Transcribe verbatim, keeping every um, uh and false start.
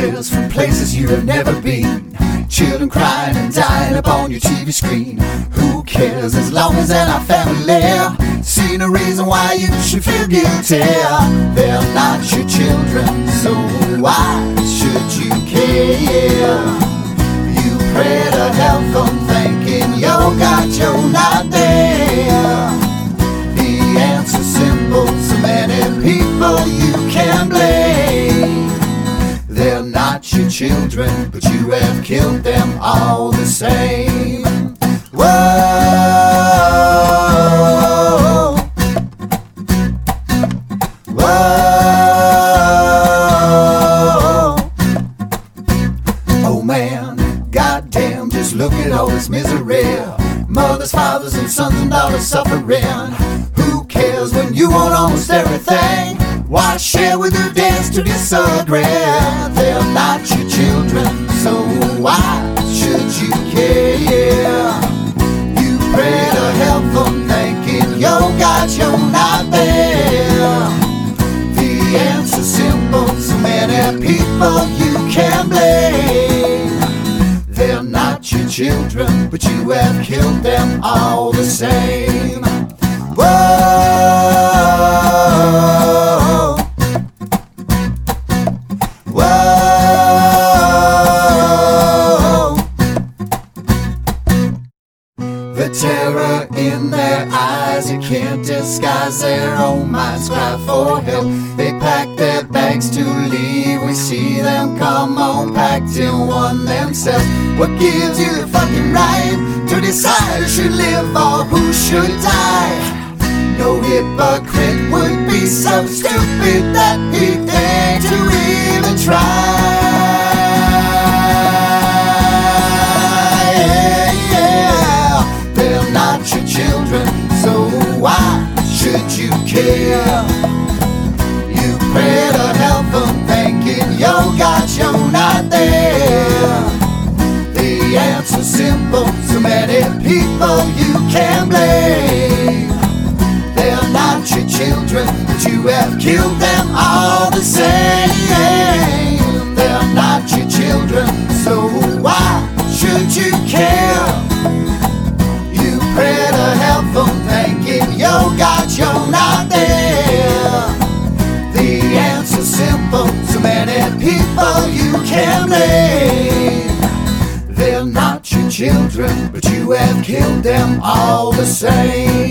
letters from places you have never been. Children crying and dying upon your T V screen. Who cares as long as they're not family? See no reason why you should feel guilty. They're not your children, so why should you care? You pray to heaven thinking, yo God, you're not there. The answer's simple, so many people you can blame. They're not your children, but you have killed them all the same. Whoa, whoa. Oh man, goddamn, just look at all this misery. Mothers, fathers, and sons and daughters suffering. Who cares when you want almost everything? Why share with your dance to disagree? They're not your children, so why should you care? You pray to heaven thinking, yo God, you're not there. The answer's simple, so many people you can blame. They're not your children, but you have killed them all the same. Whoa, the terror in their eyes, you can't disguise their own minds cry for help. They pack their bags to leave, we see them come on packed in one themselves. What gives you the fucking right to decide who should live or who should die? No hypocrite would be so stupid that he'd dare to even try. Your children, so why should you care? You pray to heaven thinking, yo God, you're not there. The answer's simple, so many people you can blame. They're not your children, but you have killed them all the same. They're not your children, so why should you care? Pray to heaven thinking, yo God, you're not there. The answer's simple, so many people you can blame. They're not your children, but you have killed them all the same.